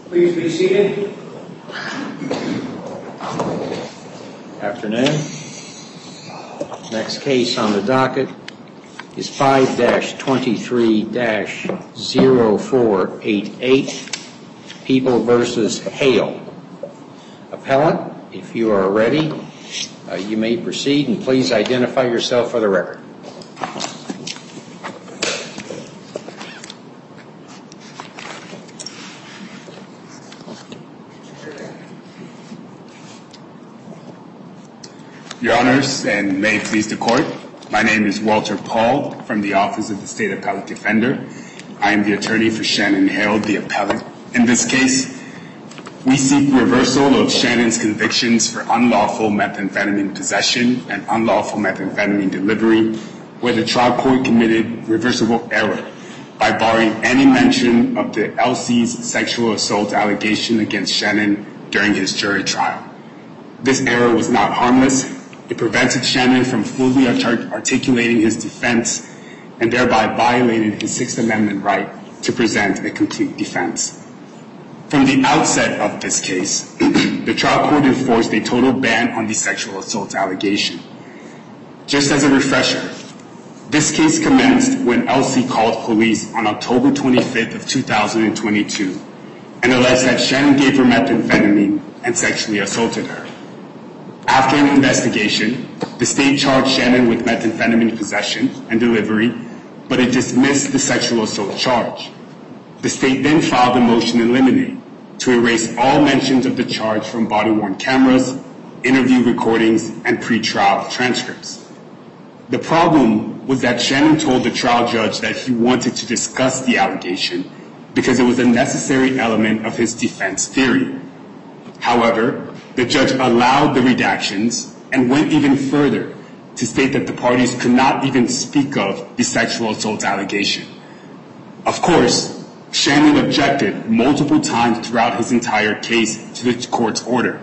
Please be seated. Afternoon. Next case on the docket is 5-23-0488, People v. Hale. Appellant, if you are ready, you may proceed, and please identify yourself for the record. Your Honors, and may it please the Court, my name is Walter Paul from the Office of the State Appellate Defender. I am the attorney for Shannon Hale, the appellant. In this case, we seek reversal of Shannon's convictions for unlawful methamphetamine possession and unlawful methamphetamine delivery, where the trial court committed reversible error by barring any mention of the LC's sexual assault allegation against Shannon during his jury trial. This error was not harmless. It prevented Shannon from fully articulating his defense and thereby violated his Sixth Amendment right to present a complete defense. From the outset of this case, the trial court enforced a total ban on the sexual assault allegation. Just as a refresher, this case commenced when LC called police on October 25th of 2022 and alleged that Shannon gave her methamphetamine and sexually assaulted her. After an investigation, the state charged Shannon with methamphetamine possession and delivery, but it dismissed the sexual assault charge. The state then filed a motion in limine to erase all mentions of the charge from body-worn cameras, interview recordings, and pre-trial transcripts. The problem was that Shannon told the trial judge that he wanted to discuss the allegation because it was a necessary element of his defense theory. However, the judge allowed the redactions and went even further to state that the parties could not even speak of the sexual assault allegation. Of course, Shannon objected multiple times throughout his entire case to the court's order.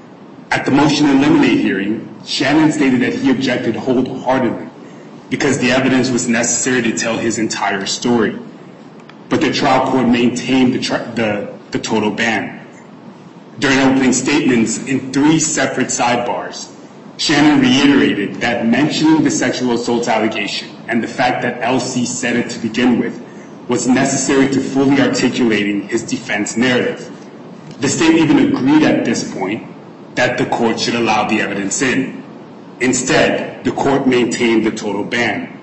At the motion in limine hearing, Shannon stated that he objected wholeheartedly because the evidence was necessary to tell his entire story. But the trial court maintained the total ban. During opening statements in 3 separate sidebars, Shannon reiterated that mentioning the sexual assault allegation and the fact that LC said it to begin with was necessary to fully articulating his defense narrative. The state even agreed at this point that the court should allow the evidence in. Instead, the court maintained the total ban.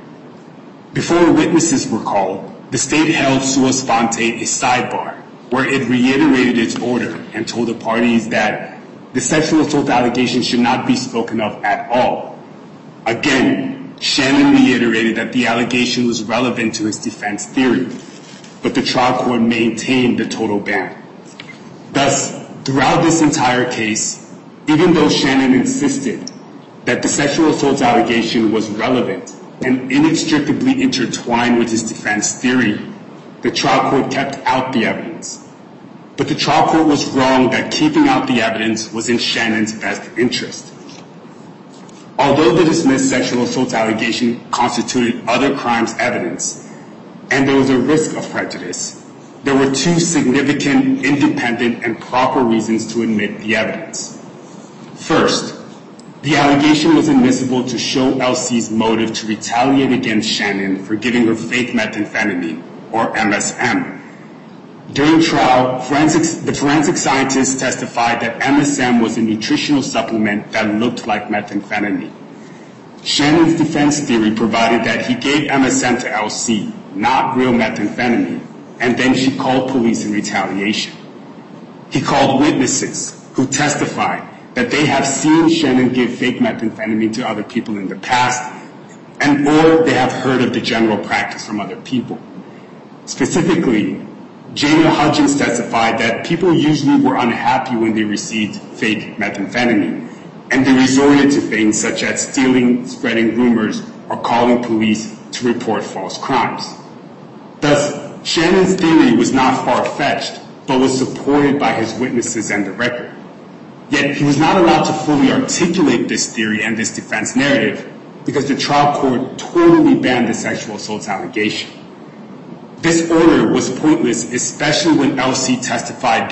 Before witnesses were called, the state held sua sponte a sidebar where it reiterated its order and told the parties that the sexual assault allegation should not be spoken of at all. Again, Shannon reiterated that the allegation was relevant to his defense theory, but the trial court maintained the total ban. Thus, throughout this entire case, even though Shannon insisted that the sexual assault allegation was relevant and inextricably intertwined with his defense theory, the trial court kept out the evidence. But the trial court was wrong that keeping out the evidence was in Shannon's best interest. Although the dismissed sexual assault allegation constituted other crimes evidence, and there was a risk of prejudice, there were 2 significant, independent, and proper reasons to admit the evidence. First, the allegation was admissible to show LC's motive to retaliate against Shannon for giving her fake methamphetamine, or MSM. During trial, the forensic scientists testified that MSM was a nutritional supplement that looked like methamphetamine. Shannon's defense theory provided that he gave MSM to LC, not real methamphetamine, and then she called police in retaliation. He called witnesses who testified that they have seen Shannon give fake methamphetamine to other people in the past, or they have heard of the general practice from other people. Specifically, Jana Hudgens testified that people usually were unhappy when they received fake methamphetamine, and they resorted to things such as stealing, spreading rumors, or calling police to report false crimes. Thus, Shannon's theory was not far-fetched, but was supported by his witnesses and the record. Yet he was not allowed to fully articulate this theory and this defense narrative because the trial court totally banned the sexual assault allegation. This order was pointless, especially when Elsie testified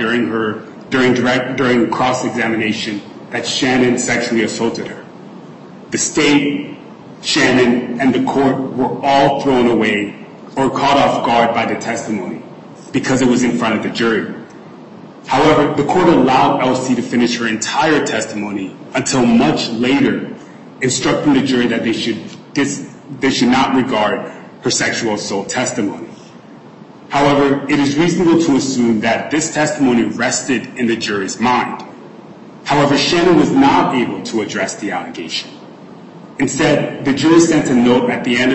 during cross-examination that Shannon sexually assaulted her. The state, Shannon, and the court were all thrown away or caught off guard by the testimony because it was in front of the jury. However, the court allowed Elsie to finish her entire testimony until much later, instructing the jury that they should not regard her sexual assault testimony. However, it is reasonable to assume that this testimony rested in the jury's mind. However, Shannon was not able to address the allegation. Instead, the jury sent a note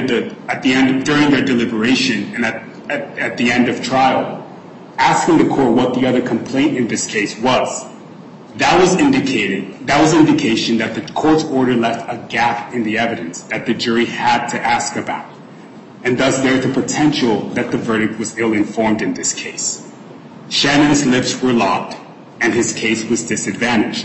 during their deliberation and at the end of trial, asking the court what the other complaint in this case was. That was indication that the court's order left a gap in the evidence that the jury had to ask about, and thus there's the potential that the verdict was ill-informed in this case. Shannon's lips were locked, and his case was disadvantaged.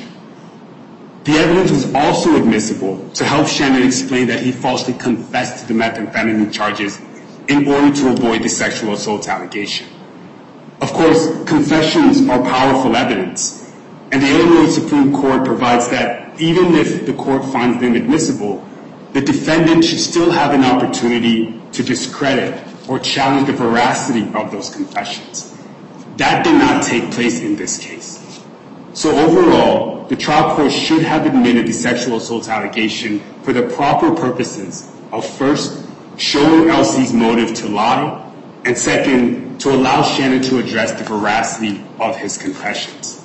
The evidence was also admissible to help Shannon explain that he falsely confessed to the methamphetamine charges in order to avoid the sexual assault allegation. Of course, confessions are powerful evidence, and the Illinois Supreme Court provides that even if the court finds them admissible, the defendant should still have an opportunity to discredit or challenge the veracity of those confessions. That did not take place in this case. So overall, the trial court should have admitted the sexual assault allegation for the proper purposes of first, showing Elsie's motive to lie, and second, to allow Shannon to address the veracity of his confessions.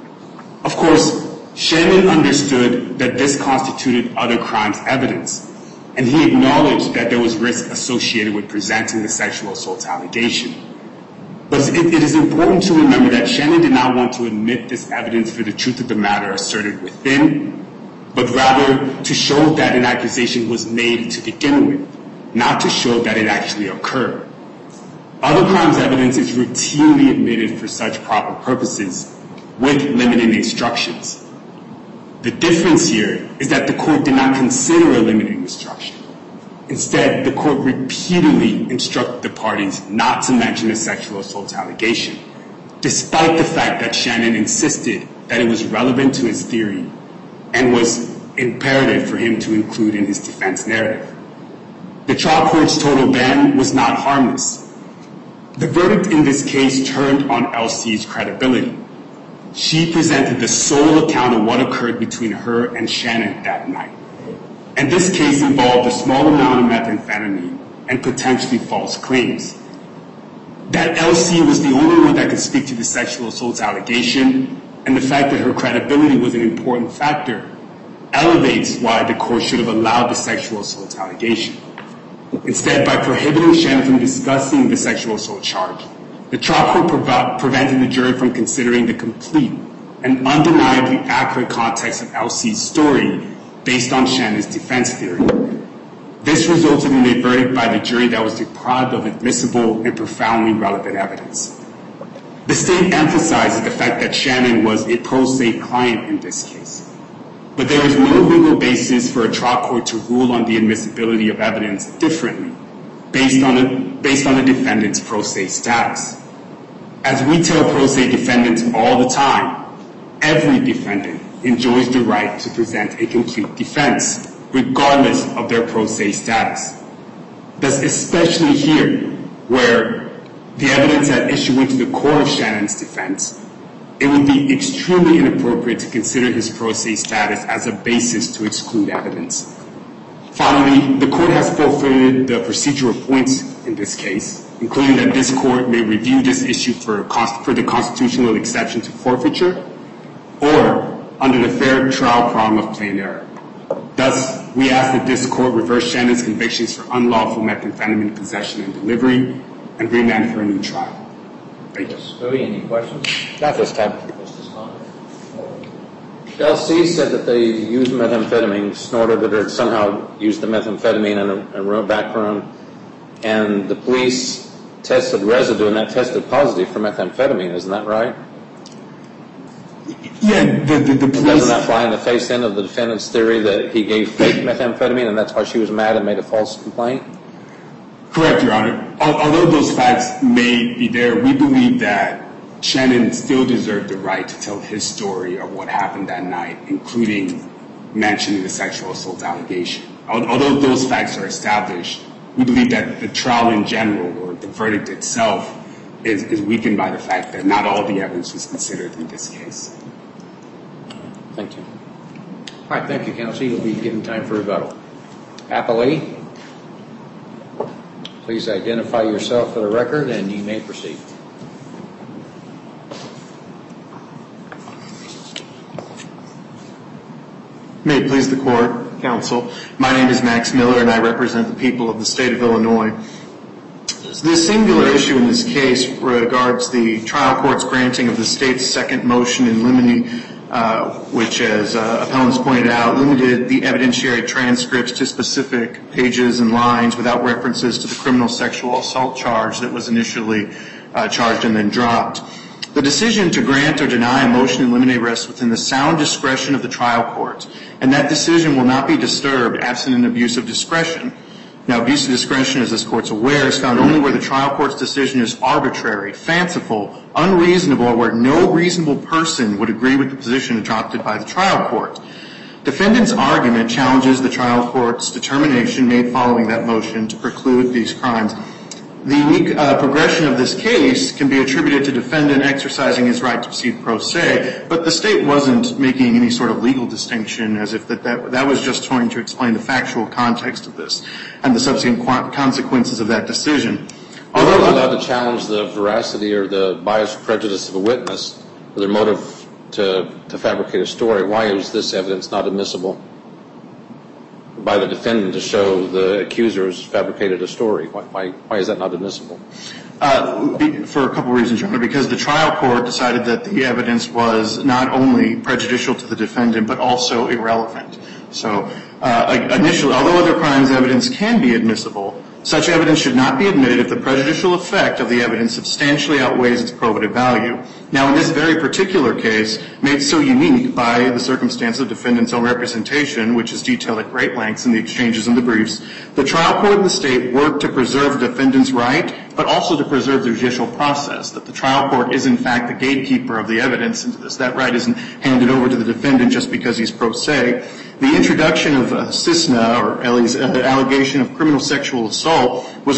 Of course, Shannon understood that this constituted other crimes evidence, and he acknowledged that there was risk associated with presenting the sexual assault allegation. But it is important to remember that Shannon did not want to admit this evidence for the truth of the matter asserted within, but rather to show that an accusation was made to begin with, not to show that it actually occurred. Other crimes evidence is routinely admitted for such proper purposes with limiting instructions. The difference here is that the court did not consider a limiting instruction. Instead, the court repeatedly instructed the parties not to mention a sexual assault allegation, despite the fact that Shannon insisted that it was relevant to his theory and was imperative for him to include in his defense narrative. The trial court's total ban was not harmless. The verdict in this case turned on Elsie's credibility. She presented the sole account of what occurred between her and Shannon that night. And this case involved a small amount of methamphetamine and potentially false claims. That Elsie was the only one that could speak to the sexual assault allegation, and the fact that her credibility was an important factor, elevates why the court should have allowed the sexual assault allegation. Instead, by prohibiting Shannon from discussing the sexual assault charge, the trial court prevented the jury from considering the complete and undeniably accurate context of Elsie's story based on Shannon's defense theory. This resulted in a verdict by the jury that was deprived of admissible and profoundly relevant evidence. The state emphasizes the fact that Shannon was a pro se client in this case, but there is no legal basis for a trial court to rule on the admissibility of evidence differently based on the defendant's pro se status. As we tell pro se defendants all the time, every defendant enjoys the right to present a complete defense, regardless of their pro se status. Thus, especially here, where the evidence at issue went to the core of Shannon's defense, it would be extremely inappropriate to consider his pro se status as a basis to exclude evidence. Finally, the court has forfeited the procedural points in this case, including that this court may review this issue for the constitutional exception to forfeiture, or under the fair trial prong of plain error. Thus, we ask that this court reverse Shannon's convictions for unlawful methamphetamine possession and delivery and remand for a new trial. Thank you. Louis, any questions? Not this time. Elsie said that they used methamphetamine, snorted it, or somehow used the methamphetamine in a background, and the police tested residue, and that tested positive for methamphetamine. Isn't that right? Yeah, the police... Doesn't that fly in the face then of the defendant's theory that he gave fake methamphetamine, and that's why she was mad and made a false complaint? Correct, Your Honor. although those facts may be there, we believe that Shannon still deserved the right to tell his story of what happened that night, including mentioning the sexual assault allegation. Although those facts are established, we believe that the trial in general, or the verdict itself, is weakened by the fact that not all the evidence was considered in this case. Thank you. All right, thank you, counsel. You'll be given time for rebuttal. Appellee, please identify yourself for the record, and you may proceed. May it please the court, counsel. My name is Max Miller, and I represent the people of the state of Illinois. This singular issue in this case regards the trial court's granting of the state's second motion in limine, which, as appellants pointed out, limited the evidentiary transcripts to specific pages and lines without references to the criminal sexual assault charge that was initially charged and then dropped. The decision to grant or deny a motion in limine rests within the sound discretion of the trial court, and that decision will not be disturbed absent an abuse of discretion. Now, abuse of discretion, as this court's aware, is found only where the trial court's decision is arbitrary, fanciful, unreasonable, or where no reasonable person would agree with the position adopted by the trial court. Defendant's argument challenges the trial court's determination made following that motion to preclude these crimes. The unique progression of this case can be attributed to defendant exercising his right to proceed pro se, but the state wasn't making any sort of legal distinction as if that was just trying to explain the factual context of this and the subsequent consequences of that decision. Although they're allowed to challenge the veracity or the bias or prejudice of a witness or their motive to fabricate a story, why is this evidence not admissible by the defendant to show the accusers fabricated a story? Why is that not admissible? For a couple of reasons, Your Honor. Because the trial court decided that the evidence was not only prejudicial to the defendant but also irrelevant. So initially, although other crimes evidence can be admissible, such evidence should not be admitted if the prejudicial effect of the evidence substantially outweighs its probative value. Now, in this very particular case, made so unique by the circumstance of defendant's own representation, which is detailed at great lengths in the exchanges in the briefs, the trial court and the state worked to preserve the defendant's right, but also to preserve the judicial process, that the trial court is, in fact, the gatekeeper of the evidence into this. That right isn't handed over to the defendant just because he's pro se. The introduction of Cisna, or Ellie's allegation of criminal sexual assault, was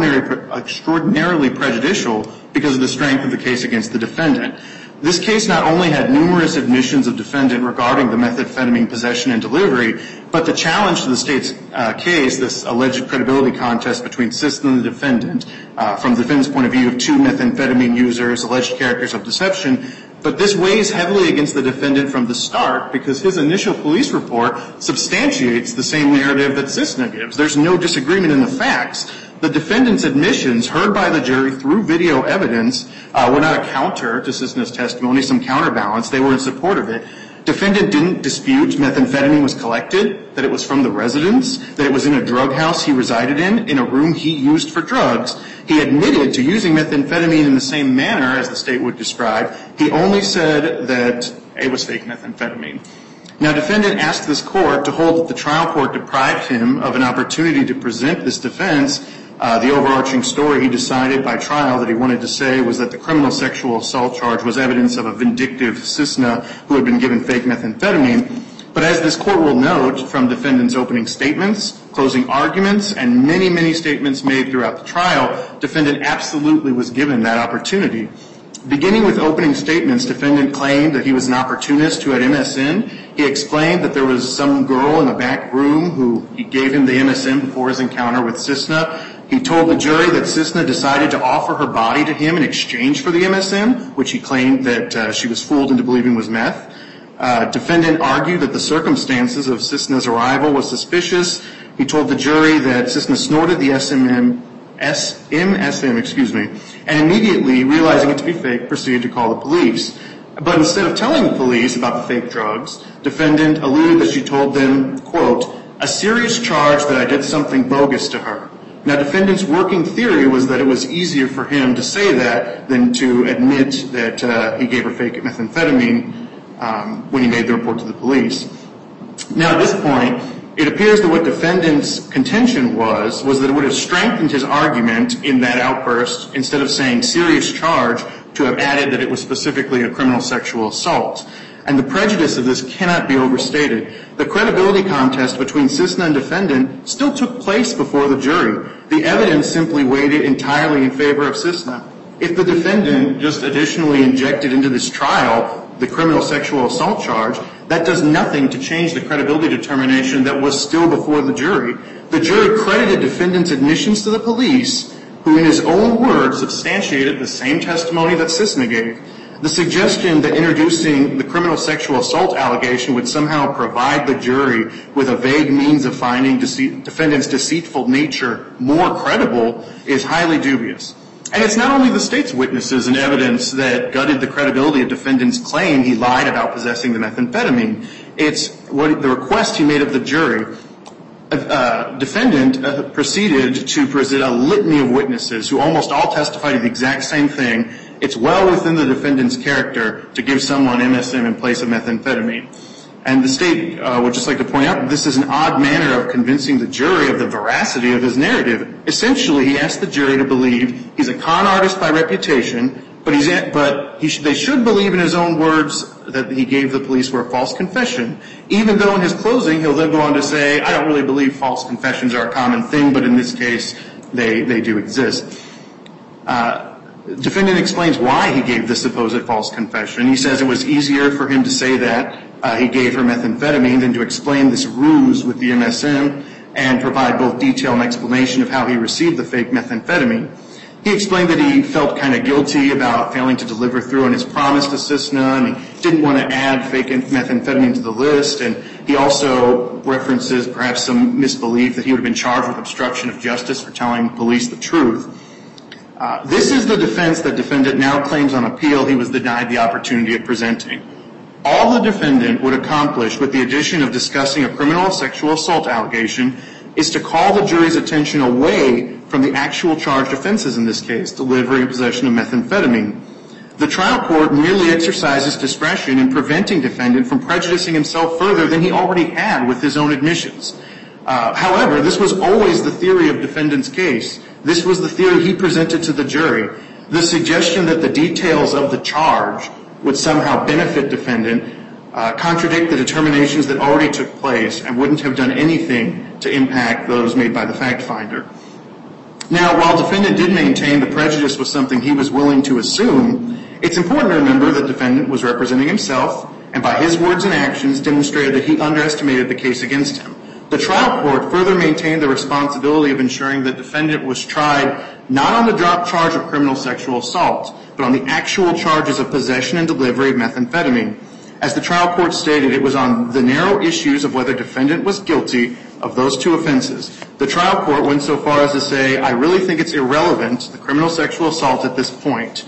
extraordinarily prejudicial because of the strength of the case against the defendant. This case not only had numerous admissions of defendant regarding the methamphetamine possession and delivery, but the challenge to the state's case, this alleged credibility contest between Cisna and the defendant, from the defendant's point of view of two methamphetamine users, alleged characters of deception, but this weighs heavily against the defendant from the start because his initial police report substantiates the same narrative that Cisna gives. There's no disagreement in the facts. The defendant's admissions, heard by the jury through video evidence, were not a counter to Cisna's testimony, some counterbalance. They were in support of it. Defendant didn't dispute methamphetamine was collected, that it was from the residence, that it was in a drug house he resided in a room he used for drugs. He admitted to using methamphetamine in the same manner as the state would describe. He only said that it was fake methamphetamine. Now, defendant asked this court to hold that the trial court deprived him of an opportunity to present this defense. The overarching story he decided by trial that he wanted to say was that the criminal sexual assault charge was evidence of a vindictive Cisna who had been given fake methamphetamine. But as this court will note from defendant's opening statements, closing arguments, and many, many statements made throughout the trial, defendant absolutely was given that opportunity. Beginning with opening statements, defendant claimed that he was an opportunist who had MSN. He explained that there was some girl in a back room who he gave him the MSN before his encounter with Cisna. He told the jury that Cisna decided to offer her body to him in exchange for the MSN, which he claimed that she was fooled into believing was meth. Defendant argued that the circumstances of Cisna's arrival was suspicious. He told the jury that Cisna snorted the MSM, and immediately, realizing it to be fake, proceeded to call the police. But instead of telling the police about the fake drugs, defendant alluded that she told them, quote, a serious charge that I did something bogus to her. Now, defendant's working theory was that it was easier for him to say that than to admit that he gave her fake methamphetamine when he made the report to the police. Now, at this point, It appears that what defendant's contention was that it would have strengthened his argument in that outburst, instead of saying serious charge, to have added that it was specifically a criminal sexual assault. And the prejudice of this cannot be overstated. The credibility contest between Cisna and defendant still took place before the jury. The evidence simply weighed entirely in favor of Cisna. If the defendant just additionally injected into this trial the criminal sexual assault charge, that does nothing to change the credibility determination that was still before the jury. The jury credited defendant's admissions to the police, who in his own words substantiated the same testimony that Cisna gave. The suggestion that introducing the criminal sexual assault allegation would somehow provide the jury with a vague means of finding defendant's deceitful nature more credible is highly dubious. And it's not only the state's witnesses and evidence that gutted the credibility of defendant's claim he lied about possessing the methamphetamine. It's what the request he made of the jury. Defendant proceeded to present a litany of witnesses who almost all testified to the exact same thing. It's well within the defendant's character to give someone MSM in place of methamphetamine. And the state would just like to point out that this is an odd manner of convincing the jury of the veracity of his narrative. Essentially, he asked the jury to believe he's a con artist by reputation, but they should believe in his own words that he gave the police were a false confession, even though in his closing he'll then go on to say, I don't really believe false confessions are a common thing, but in this case they do exist. Defendant explains why he gave the supposed false confession. He says it was easier for him to say that he gave her methamphetamine than to explain this ruse with the MSM and provide both detail and explanation of how he received the fake methamphetamine. He explained that he felt kind of guilty about failing to deliver through on his promise to Cisna, and he didn't want to add fake methamphetamine to the list, and he also references perhaps some misbelief that he would have been charged with obstruction of justice for telling police the truth. This is the defense that defendant now claims on appeal he was denied the opportunity of presenting. All the defendant would accomplish with the addition of discussing a criminal sexual assault allegation is to call the jury's attention away from the actual charged offenses in this case, delivery and possession of methamphetamine. The trial court merely exercises discretion in preventing defendant from prejudicing himself further than he already had with his own admissions. However, this was always the theory of defendant's case. This was the theory he presented to the jury. The suggestion that the details of the charge would somehow benefit defendant contradict the determinations that already took place and wouldn't have done anything to impact those made by the fact finder. Now, while defendant did maintain the prejudice was something he was willing to assume, it's important to remember that defendant was representing himself and by his words and actions demonstrated that he underestimated the case against him. The trial court further maintained the responsibility of ensuring that defendant was tried not on the drop charge of criminal sexual assault, but on the actual charges of possession and delivery of methamphetamine. As the trial court stated, it was on the narrow issues of whether defendant was guilty of those two offenses. The trial court went so far as to say, I really think it's irrelevant, the criminal sexual assault at this point.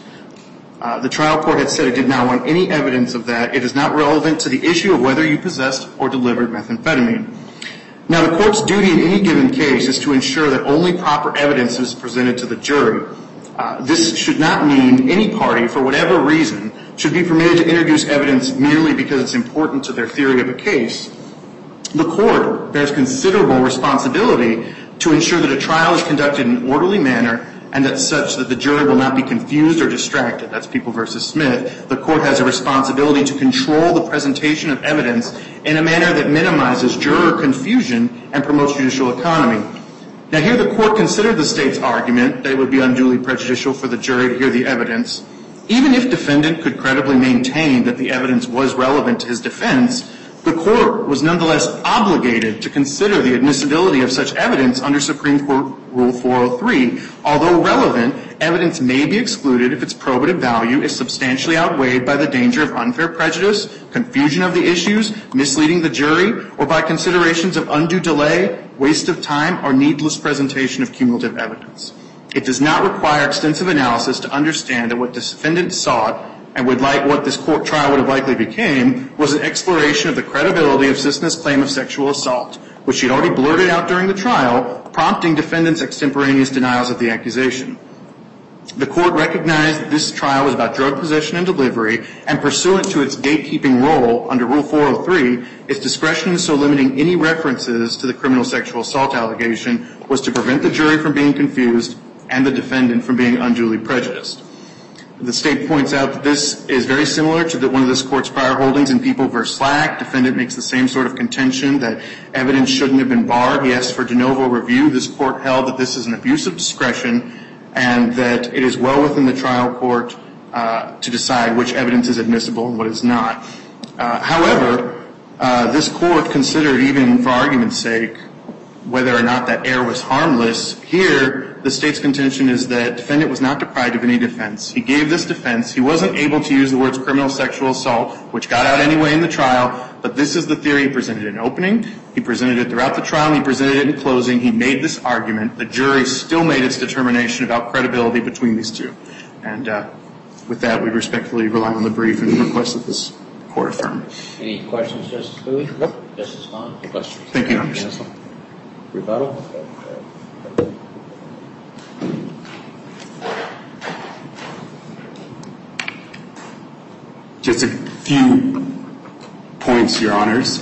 The trial court had said it did not want any evidence of that. It is not relevant to the issue of whether you possessed or delivered methamphetamine. Now, the court's duty in any given case is to ensure that only proper evidence is presented to the jury. This should not mean any party, for whatever reason, should be permitted to introduce evidence merely because it's important to their theory of a case. The court bears considerable responsibility to ensure that a trial is conducted in an orderly manner and that such that the jury will not be confused or distracted. That's People v. Smith. The court has a responsibility to control the presentation of evidence in a manner that minimizes juror confusion and promotes judicial economy. Now, here the court considered the state's argument that it would be unduly prejudicial for the jury to hear the evidence. Even if defendant could credibly maintain that the evidence was relevant to his defense, the court was nonetheless obligated to consider the admissibility of such evidence under Supreme Court Rule 403. Although relevant, evidence may be excluded if its probative value is substantially outweighed by the danger of unfair prejudice, confusion of the issues, misleading the jury, or by considerations of undue delay, waste of time, or needless presentation of cumulative evidence. It does not require extensive analysis to understand that what the defendant sought and what this court trial would have likely became was an exploration of the credibility of Cisna's claim of sexual assault, which she had already blurted out during the trial, prompting defendant's extemporaneous denials of the accusation. The court recognized that this trial was about drug possession and delivery, and pursuant to its gatekeeping role under Rule 403, its discretion in so limiting any references to the criminal sexual assault allegation was to prevent the jury from being confused and the defendant from being unduly prejudiced. The state points out that this is very similar to one of this court's prior holdings in People v. Slack. Defendant makes the same sort of contention that evidence shouldn't have been barred. He asked for de novo review. This court held that this is an abuse of discretion and that it is well within the trial court to decide which evidence is admissible and what is not. However, this court considered, even for argument's sake, whether or not that error was harmless. Here, the state's contention is that defendant was not deprived of any defense. He gave this defense. He wasn't able to use the words criminal sexual assault, which got out anyway in the trial, but this is the theory he presented in opening. He presented it throughout the trial, and he presented it in closing. He made this argument. The jury still made its determination about credibility between these two. And with that, we respectfully rely on the brief and request that this court affirm. Any questions, Justice Bowie? Nope. Justice Vaughn? No questions. Thank you, Your Honor. Counsel? Rebuttal? Just a few points, Your Honors.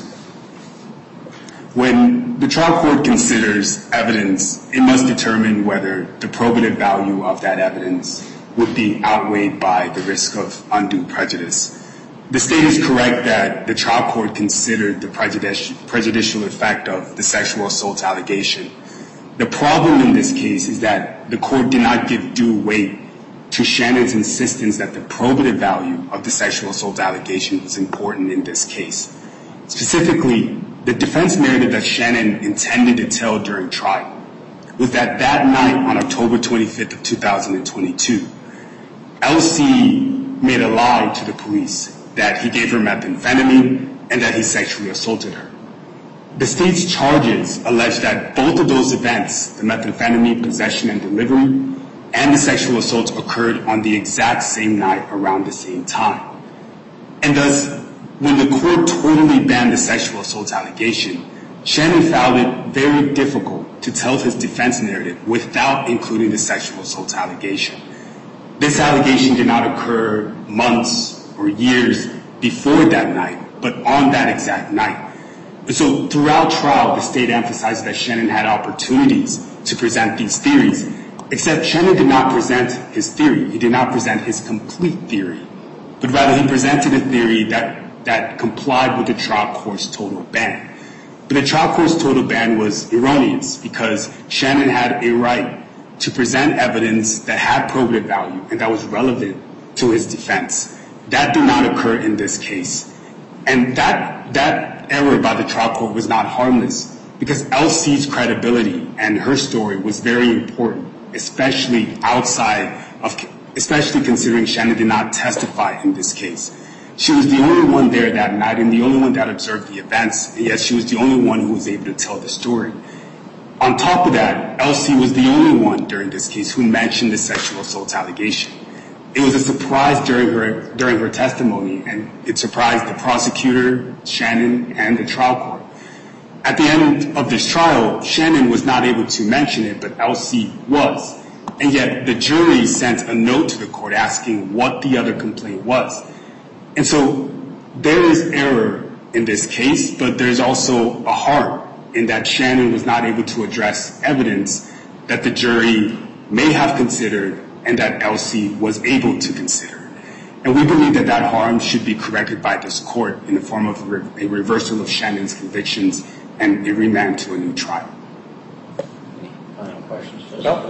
When the trial court considers evidence, it must determine whether the probative value of that evidence would be outweighed by the risk of undue prejudice. The state is correct that the trial court considered the prejudicial effect of the sexual assault allegation. The problem in this case is that the court did not give due weight to Shannon's insistence that the probative value of the sexual assault allegation was important in this case. Specifically, the defense narrative that Shannon intended to tell during trial was that night on October 25th of 2022, L.C. made a lie to the police that he gave her methamphetamine and that he sexually assaulted her. The state's charges allege that both of those events, the methamphetamine possession and delivery, and the sexual assault occurred on the exact same night around the same time. And thus, when the court totally banned the sexual assault allegation, Shannon found it very difficult to tell his defense narrative without including the sexual assault allegation. This allegation did not occur months or years before that night, but on that exact night. And so throughout trial, the state emphasized that Shannon had opportunities to present these theories, except Shannon did not present his theory. He did not present his complete theory, but rather he presented a theory that complied with the trial court's total ban. But the trial court's total ban was erroneous because Shannon had a right to present evidence that had probative value and that was relevant to his defense. That did not occur in this case. And that error by the trial court was not harmless because L.C.'s credibility and her story was very important, especially considering Shannon did not testify in this case. She was the only one there that night and the only one that observed the events, and yet she was the only one who was able to tell the story. On top of that, L.C. was the only one during this case who mentioned the sexual assault allegation. It was a surprise during her testimony, and it surprised the prosecutor, Shannon, and the trial court. At the end of this trial, Shannon was not able to mention it, but L.C. was. And yet the jury sent a note to the court asking what the other complaint was. And so there is error in this case, but there's also a harm in that Shannon was not able to address evidence that the jury may have considered and that L.C. was able to consider. And we believe that that harm should be corrected by this court in the form of a reversal of Shannon's convictions and a remand to a new trial. Any final questions?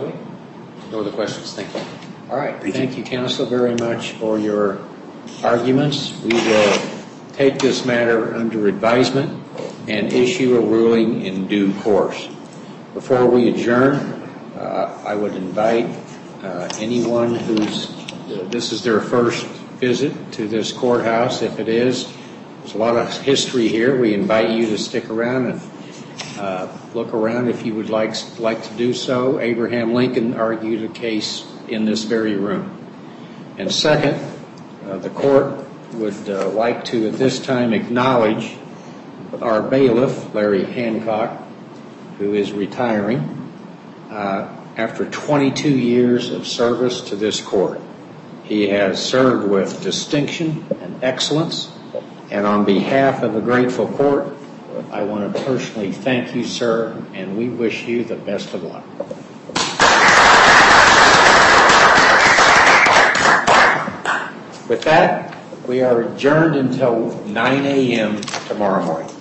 No other questions. Thank you. All right. Thank you, counsel, very much for your arguments. We will take this matter under advisement and issue a ruling in due course. Before we adjourn, I would invite anyone this is their first visit to this courthouse. If it is, there's a lot of history here. We invite you to stick around and look around if you would like to do so. Abraham Lincoln argued a case in this very room. And second, the court would like to at this time acknowledge our bailiff, Larry Hancock, who is retiring, after 22 years of service to this court. He has served with distinction and excellence, and on behalf of the grateful court, I want to personally thank you, sir, and we wish you the best of luck. With that, we are adjourned until 9 a.m. tomorrow morning.